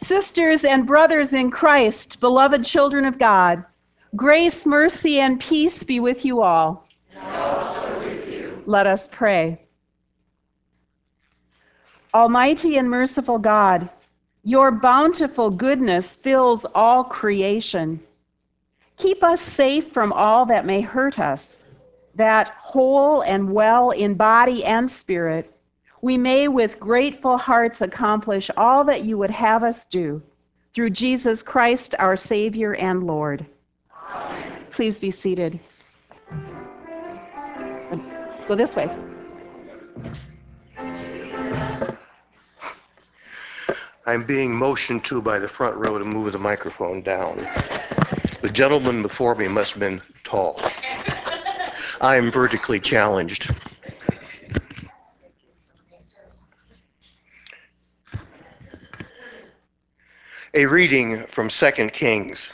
Sisters and brothers in Christ, beloved children of God, grace, mercy, and peace be with you all. And also with you. Let us pray. Almighty and merciful God, your bountiful goodness fills all creation. Keep us safe from all that may hurt us, that whole and well in body and spirit, we may with grateful hearts accomplish all that you would have us do. Through Jesus Christ, our Savior and Lord. Amen. Please be seated. Go this way. I'm being motioned to by the front row to move the microphone down. The gentleman before me must have been tall. I am vertically challenged. A reading from 2 Kings.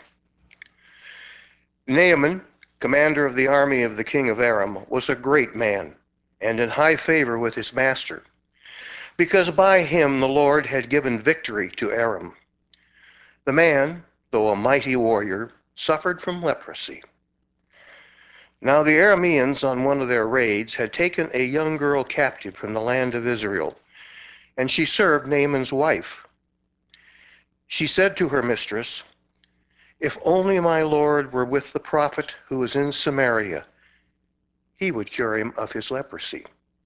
Naaman, commander of the army of the king of Aram, was a great man and in high favor with his master, because by him the Lord had given victory to Aram. The man, though a mighty warrior, suffered from leprosy. Now the Arameans on one of their raids had taken a young girl captive from the land of Israel, and she served Naaman's wife. She said to her mistress, "If only my Lord were with the prophet who is in Samaria, he would cure him of his leprosy."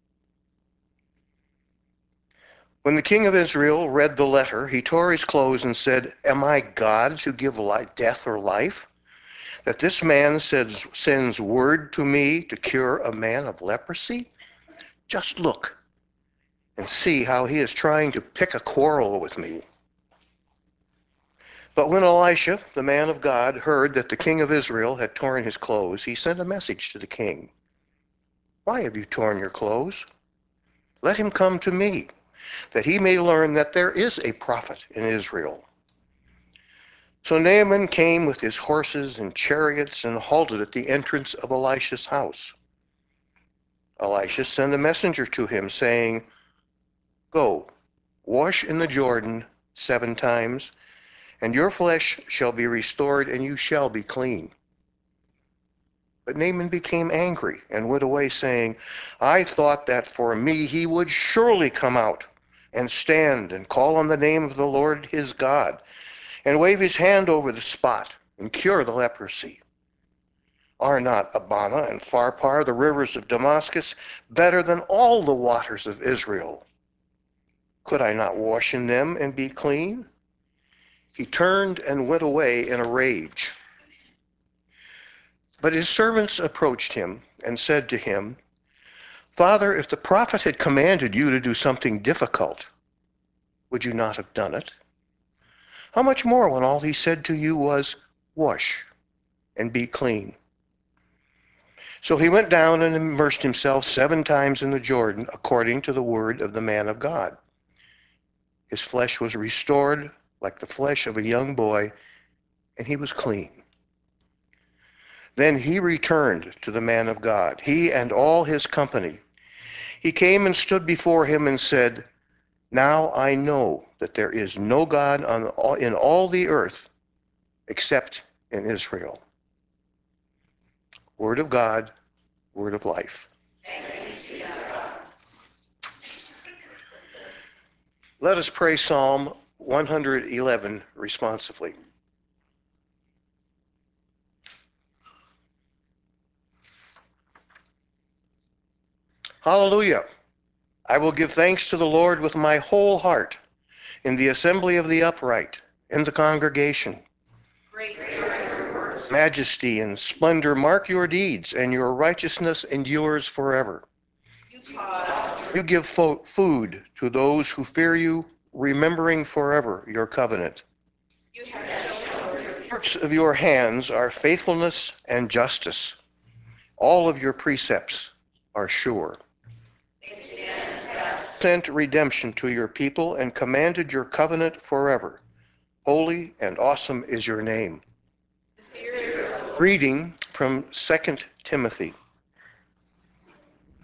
When the king of Israel read the letter, he tore his clothes and said, "Am I God to give death or life, that this man sends word to me to cure a man of leprosy? Just look and see how he is trying to pick a quarrel with me." But when Elisha, the man of God, heard that the king of Israel had torn his clothes, he sent a message to the king. "Why have you torn your clothes? Let him come to me, that he may learn that there is a prophet in Israel." So Naaman came with his horses and chariots and halted at the entrance of Elisha's house. Elisha sent a messenger to him, saying, "Go, wash in the Jordan 7 times, and your flesh shall be restored, and you shall be clean." But Naaman became angry and went away, saying, "I thought that for me he would surely come out and stand and call on the name of the Lord his God, and wave his hand over the spot and cure the leprosy. Are not Abana and Pharpar, the rivers of Damascus, better than all the waters of Israel? Could I not wash in them and be clean?" He turned and went away in a rage. But his servants approached him and said to him, "Father, if the prophet had commanded you to do something difficult, would you not have done it? How much more when all he said to you was, 'Wash and be clean'?" So he went down and immersed himself 7 times in the Jordan, according to the word of the man of God. His flesh was restored like the flesh of a young boy, and he was clean. Then he returned to the man of God, he and all his company. He came and stood before him and said, "Now I know that there is no God in all the earth except in Israel." Word of God, word of life. Thanks be to God. Let us pray Psalm 111 responsively. Hallelujah. I will give thanks to the Lord with my whole heart, in the assembly of the upright, in the congregation. Great are your works. Majesty and splendor mark your deeds, and your righteousness endures forever. You give food to those who fear you, remembering forever your covenant. You have shown The works of your hands are faithfulness and justice. All of your precepts are sure. they stand fast. Sent redemption to your people and commanded your covenant forever. Holy and awesome is your name. Reading from 2 Timothy.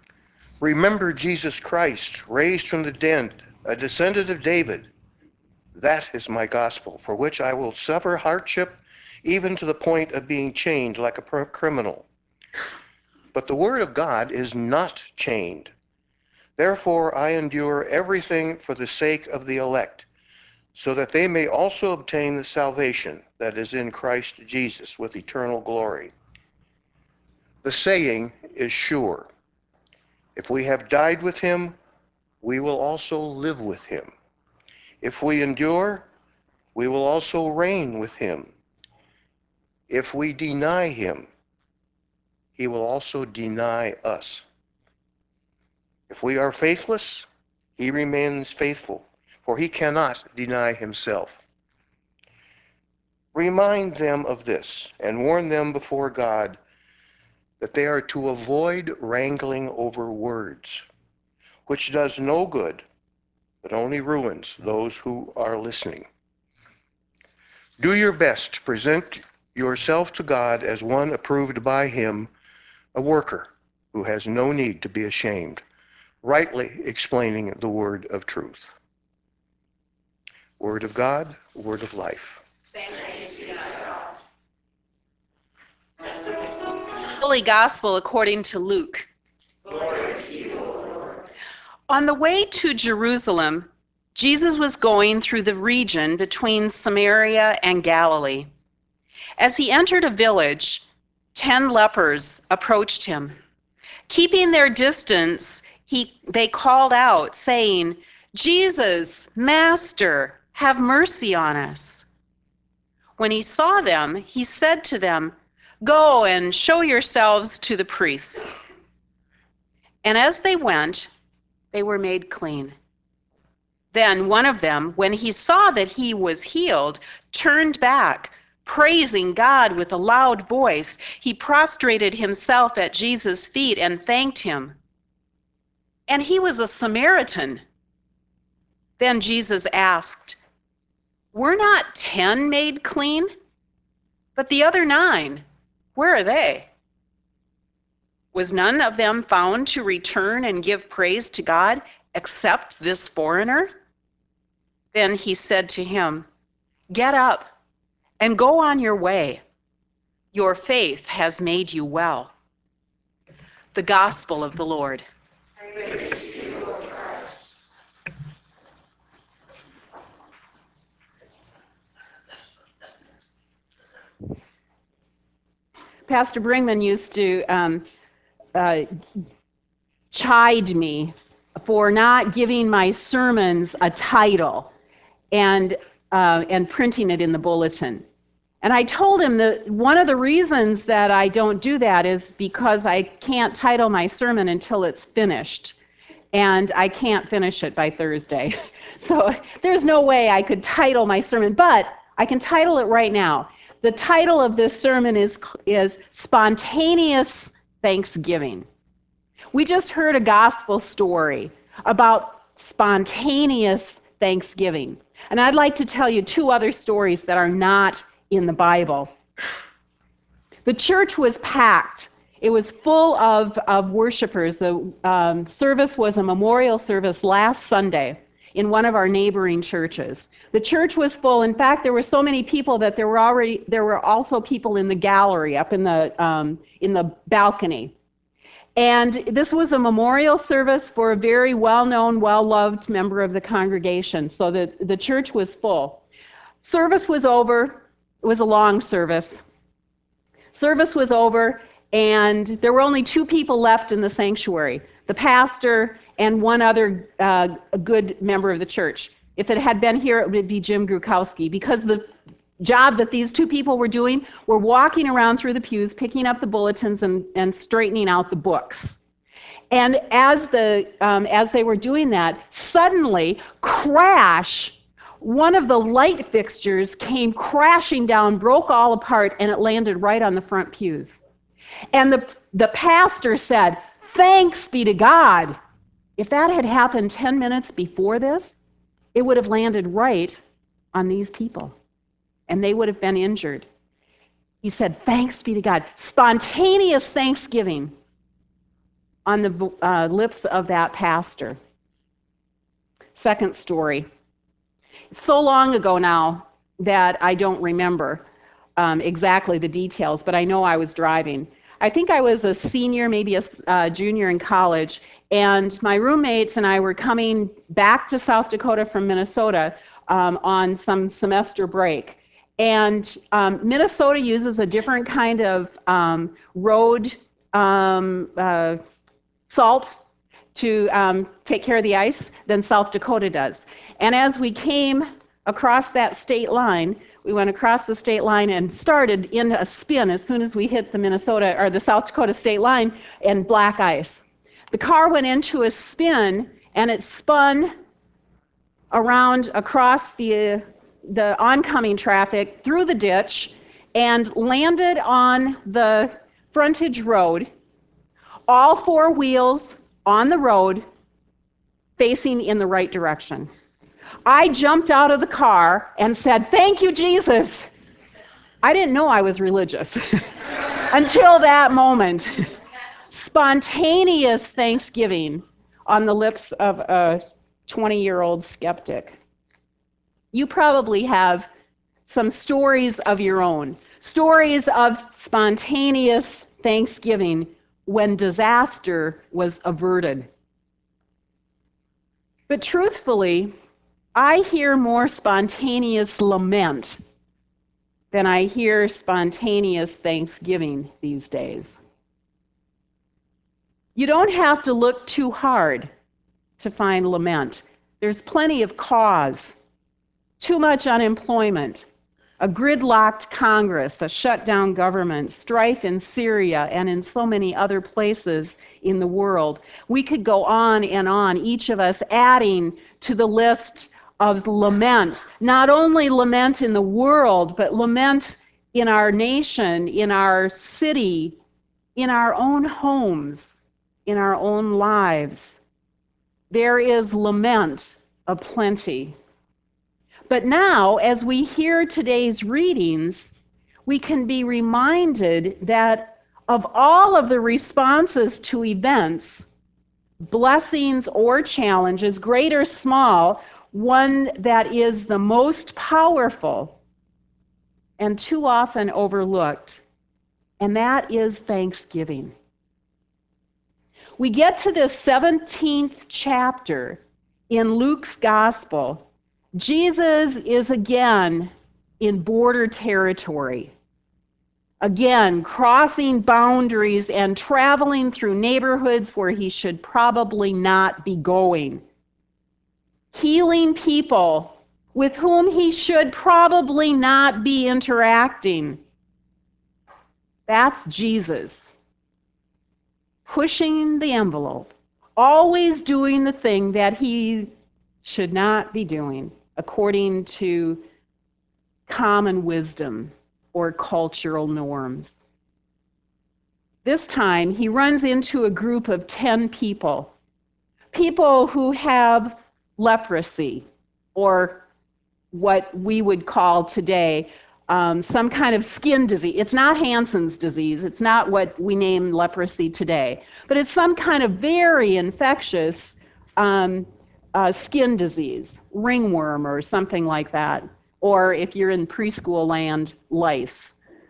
Remember Jesus Christ, raised from the dead, a descendant of David, That is my gospel, for which I will suffer hardship, even to the point of being chained like a criminal. But the word of God is not chained. Therefore I endure everything for the sake of the elect, so that they may also obtain the salvation that is in Christ Jesus with eternal glory. The saying is sure. If we have died with him, we will also live with him. If we endure, we will also reign with him. If we deny him, he will also deny us. If we are faithless, he remains faithful, for he cannot deny himself. Remind them of this, and warn them before God that they are to avoid wrangling over words, which does no good, but only ruins those who are listening. Do your best to present yourself to God as one approved by him, a worker who has no need to be ashamed, rightly explaining the word of truth. Word of God, word of life. Thanks be to God. Holy Gospel according to Luke. On the way to Jerusalem, Jesus was going through the region between Samaria and Galilee. As he entered a village, 10 lepers approached him. Keeping their distance, they called out, saying, "Jesus, Master, have mercy on us." When he saw them, he said to them, "Go and show yourselves to the priests." And as they went, they were made clean. Then one of them, when he saw that he was healed, turned back, praising God with a loud voice. He prostrated himself at Jesus' feet and thanked him. And he was a Samaritan. Then Jesus asked, "Were not 10 made clean? But the other 9, where are they? Was none of them found to return and give praise to God except this foreigner?" Then he said to him, "Get up and go on your way. Your faith has made you well." The Gospel of the Lord. Pastor Bringman used to chide me for not giving my sermons a title and printing it in the bulletin. And I told him that one of the reasons that I don't do that is because I can't title my sermon until it's finished. And I can't finish it by Thursday. So there's no way I could title my sermon, but I can title it right now. The title of this sermon is Spontaneous Thanksgiving. We just heard a gospel story about spontaneous Thanksgiving. And I'd like to tell you 2 other stories that are not in the Bible. The church was packed. It was full of worshipers. The service was a memorial service last Sunday in one of our neighboring churches. The church was full. In fact, there were so many people that there were also people in the gallery up in the balcony. And this was a memorial service for a very well-known, well-loved member of the congregation. So the church was full. Service was over. It was a long service. Service was over, and there were only 2 people left in the sanctuary, the pastor and one other good member of the church. If it had been here, it would be Jim Grukowski, because the job that these 2 people were doing were walking around through the pews, picking up the bulletins and straightening out the books. And as they were doing that, suddenly, crash, one of the light fixtures came crashing down, broke all apart, and it landed right on the front pews. And the pastor said, "Thanks be to God." If that had happened 10 minutes before this, it would have landed right on these people, and they would have been injured. He said, "Thanks be to God." Spontaneous thanksgiving on the lips of that pastor. Second story. so long ago now that I don't remember exactly the details, but I know I was driving. I think I was a senior, maybe a junior in college, and my roommates and I were coming back to South Dakota from Minnesota on some semester break. And Minnesota uses a different kind of road salt to take care of the ice than South Dakota does. And as we came across that state line, we went across the state line and started in a spin as soon as we hit the Minnesota or the South Dakota state line and black ice. The car went into a spin and it spun around across the oncoming traffic through the ditch and landed on the frontage road, all four wheels on the road facing in the right direction. I jumped out of the car and said, "Thank you, Jesus." I didn't know I was religious until that moment. Spontaneous thanksgiving on the lips of a 20-year-old skeptic. You probably have some stories of your own, stories of spontaneous thanksgiving when disaster was averted. But truthfully, I hear more spontaneous lament than I hear spontaneous thanksgiving these days. You don't have to look too hard to find lament. There's plenty of cause. Too much unemployment, a gridlocked Congress, a shutdown government, strife in Syria and in so many other places in the world. We could go on, each of us adding to the list of lament, not only lament in the world, but lament in our nation, in our city, in our own homes, in our own lives. There is lament aplenty. But now, as we hear today's readings, we can be reminded that of all of the responses to events, blessings or challenges, great or small, one that is the most powerful and too often overlooked, and that is thanksgiving. We get to this 17th chapter in Luke's Gospel. Jesus is again in border territory, again crossing boundaries and traveling through neighborhoods where he should probably not be going, healing people with whom he should probably not be interacting. That's Jesus, pushing the envelope, always doing the thing that he should not be doing according to common wisdom or cultural norms. This time, he runs into a group of 10 people who have leprosy, or what we would call today some kind of skin disease. It's not Hansen's disease. It's not what we name leprosy today. But it's some kind of very infectious skin disease, ringworm or something like that. Or if you're in preschool land, lice.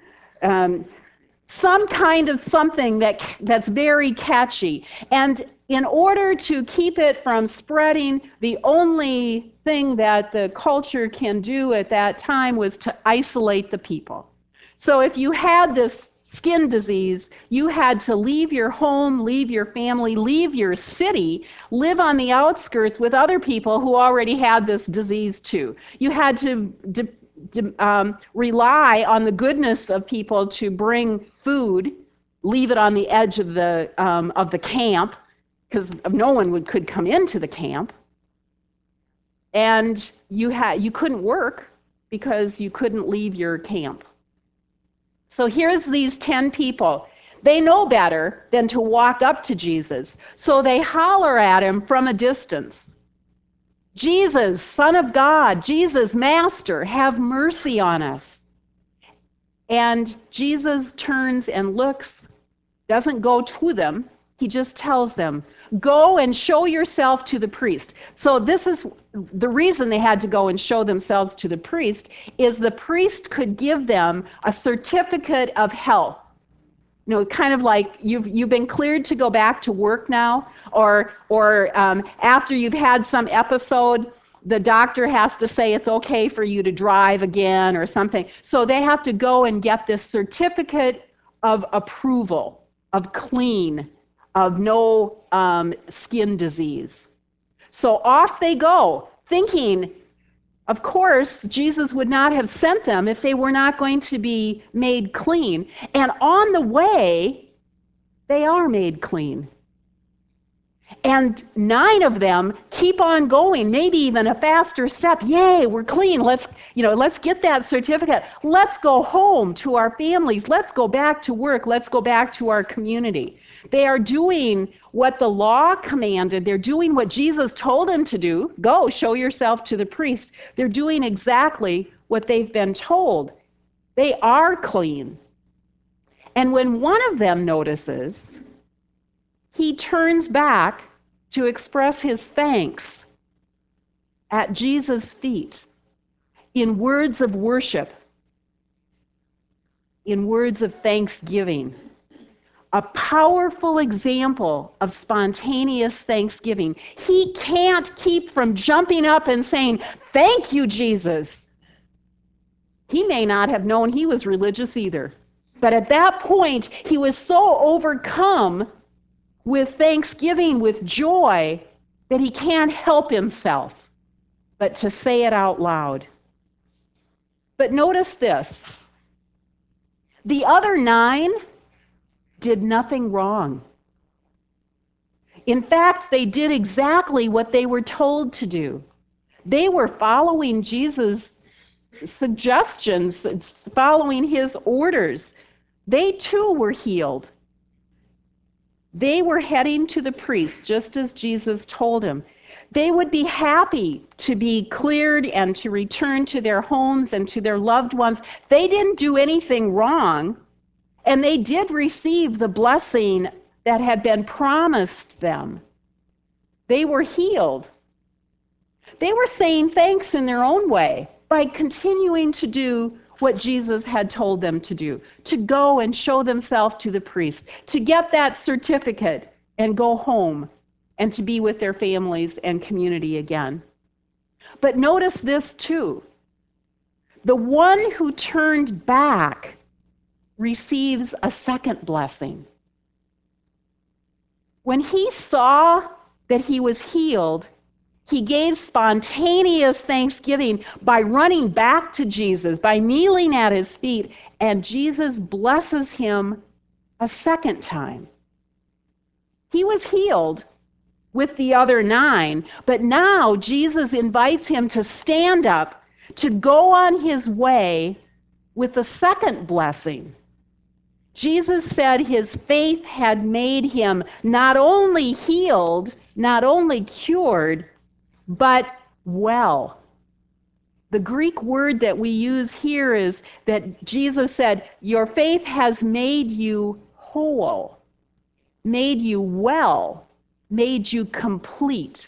Some kind of something that's very catchy. And in order to keep it from spreading, the only thing that the culture can do at that time was to isolate the people. So if you had this skin disease, you had to leave your home, leave your family, leave your city, live on the outskirts with other people who already had this disease too. You had to rely on the goodness of people to bring food, leave it on the edge of the camp, because no one could come into the camp. And you couldn't work because you couldn't leave your camp. So here's these 10 people. They know better than to walk up to Jesus. So they holler at him from a distance. Jesus, Son of God, Jesus, Master, have mercy on us. And Jesus turns and looks, doesn't go to them, He just tells them, go and show yourself to the priest. So this is the reason they had to go and show themselves to the priest, is the priest could give them a certificate of health. You know, kind of like you've been cleared to go back to work now, or after you've had some episode, the doctor has to say it's okay for you to drive again or something. So they have to go and get this certificate of approval, of clean, of no skin disease. So off they go, thinking, of course, Jesus would not have sent them if they were not going to be made clean. And on the way, they are made clean. And 9 of them keep on going, maybe even a faster step. Yay, we're clean. Let's get that certificate. Let's go home to our families. Let's go back to work. Let's go back to our community. They are doing what the law commanded. They're doing what Jesus told them to do. Go, show yourself to the priest. They're doing exactly what they've been told. They are clean. And when one of them notices, he turns back to express his thanks at Jesus' feet in words of worship, in words of thanksgiving. A powerful example of spontaneous thanksgiving. He can't keep from jumping up and saying, "Thank you, Jesus." He may not have known he was religious either. But at that point, he was so overcome with thanksgiving, with joy, that he can't help himself but to say it out loud. But notice this. The other 9 did nothing wrong. In fact, they did exactly what they were told to do. They were following Jesus' suggestions, following his orders. They too were healed. They were heading to the priest, just as Jesus told him. They would be happy to be cleared and to return to their homes and to their loved ones. They didn't do anything wrong. And they did receive the blessing that had been promised them. They were healed. They were saying thanks in their own way by continuing to do what Jesus had told them to do, to go and show themselves to the priest, to get that certificate and go home and to be with their families and community again. But notice this too. The one who turned back receives a second blessing. When he saw that he was healed, he gave spontaneous thanksgiving by running back to Jesus, by kneeling at his feet, and Jesus blesses him a second time. He was healed with the other 9, but now Jesus invites him to stand up, to go on his way with the second blessing. Jesus said his faith had made him not only healed, not only cured, but well. The Greek word that we use here is that Jesus said, your faith has made you whole, made you well, made you complete.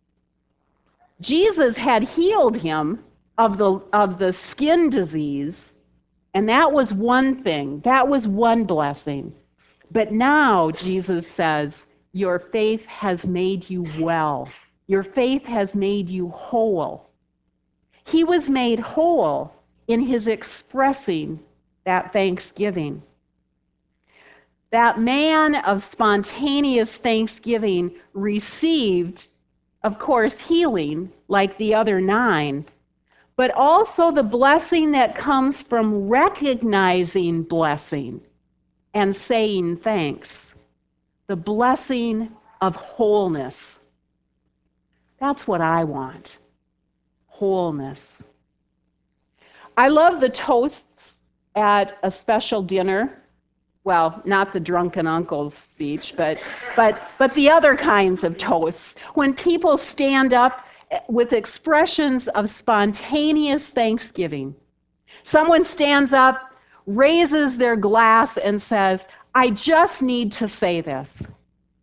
Jesus had healed him of the skin disease, and that was one thing. That was one blessing. But now, Jesus says, your faith has made you well. Your faith has made you whole. He was made whole in his expressing that thanksgiving. That man of spontaneous thanksgiving received, of course, healing like the other 9, but also the blessing that comes from recognizing blessing and saying thanks. The blessing of wholeness. That's what I want. Wholeness. I love the toasts at a special dinner. Well, not the drunken uncle's speech, but the other kinds of toasts. When people stand up with expressions of spontaneous thanksgiving. Someone stands up, raises their glass, and says, I just need to say this.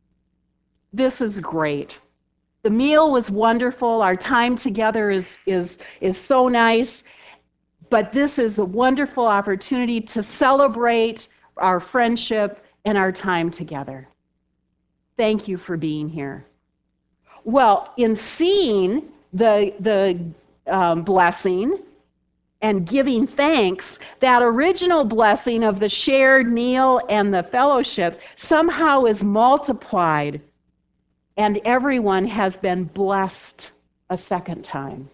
This is great. The meal was wonderful. Our time together is so nice. But this is a wonderful opportunity to celebrate our friendship and our time together. Thank you for being here. Well, in seeing the blessing and giving thanks, that original blessing of the shared meal and the fellowship somehow is multiplied, and everyone has been blessed a second time.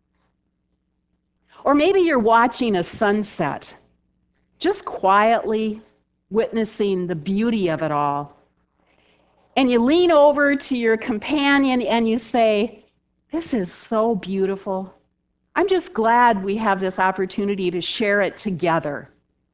Or maybe you're watching a sunset, just quietly witnessing the beauty of it all. And you lean over to your companion and you say, "This is so beautiful. I'm just glad we have this opportunity to share it together."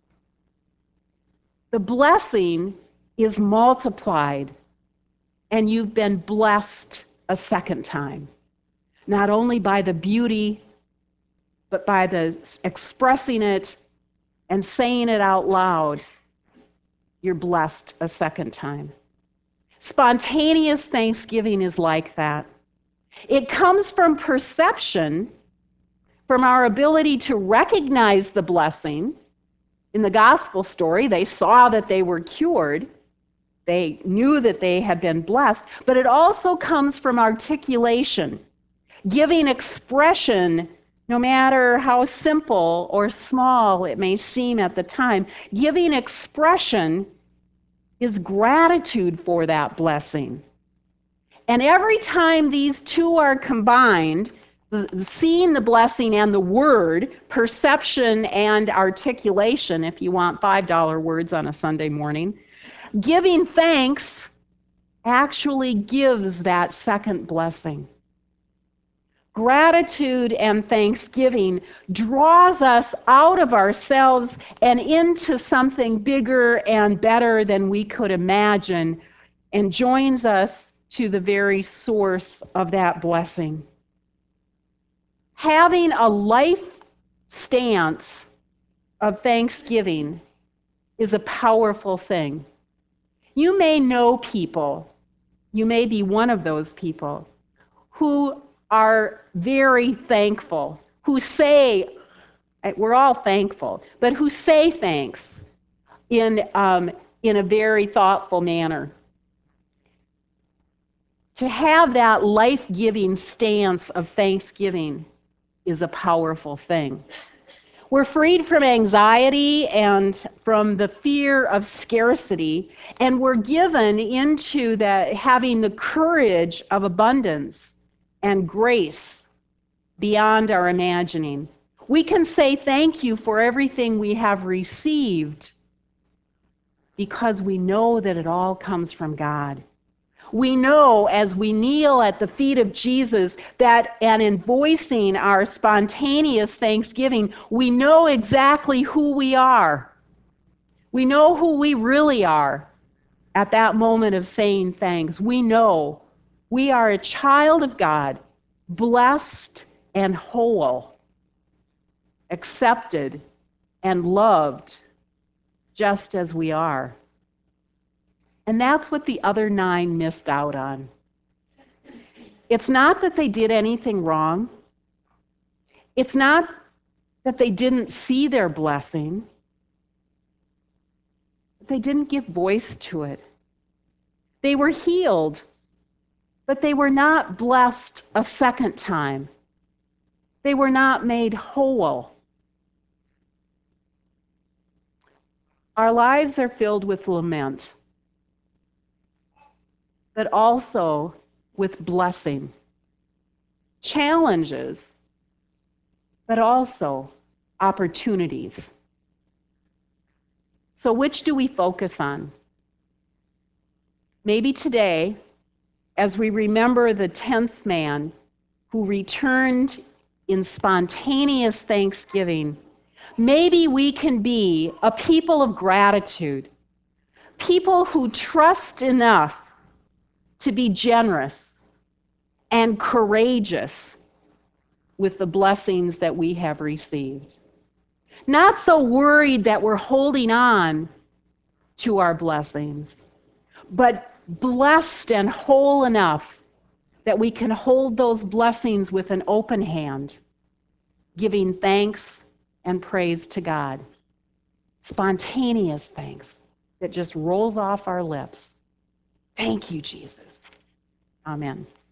The blessing is multiplied, and you've been blessed a second time, not only by the beauty, but by the expressing it and saying it out loud. You're blessed a second time. Spontaneous thanksgiving is like that. It comes from perception, from our ability to recognize the blessing. In the gospel story, they saw that they were cured. They knew that they had been blessed, but it also comes from articulation, giving expression, no matter how simple or small it may seem at the time. Giving expression is gratitude for that blessing. And every time these two are combined, seeing the blessing and the word, perception and articulation, if you want $5 words on a Sunday morning, giving thanks actually gives that second blessing. Gratitude and thanksgiving draws us out of ourselves and into something bigger and better than we could imagine, and joins us to the very source of that blessing. Having a life stance of thanksgiving is a powerful thing. You may know people, you may be one of those people, who are very thankful, who say, we're all thankful, but who say thanks in a very thoughtful manner. To have that life-giving stance of thanksgiving is a powerful thing. We're freed from anxiety and from the fear of scarcity, and we're given into having the courage of abundance and grace beyond our imagining. We can say thank you for everything we have received because we know that it all comes from God. We know as we kneel at the feet of Jesus that, and in voicing our spontaneous thanksgiving, we know exactly who we are. We know who we really are at that moment of saying thanks. We know we are a child of God, blessed and whole, accepted and loved just as we are. And that's what the other 9 missed out on. It's not that they did anything wrong. It's not that they didn't see their blessing. They didn't give voice to it. They were healed, but they were not blessed a second time. They were not made whole. Our lives are filled with lament, but also with blessing. Challenges, but also opportunities. So which do we focus on? Maybe today, as we remember the 10th man who returned in spontaneous thanksgiving, maybe we can be a people of gratitude, people who trust enough to be generous and courageous with the blessings that we have received. Not so worried that we're holding on to our blessings, but blessed and whole enough that we can hold those blessings with an open hand, giving thanks and praise to God. Spontaneous thanks that just rolls off our lips. Thank you, Jesus. Amen.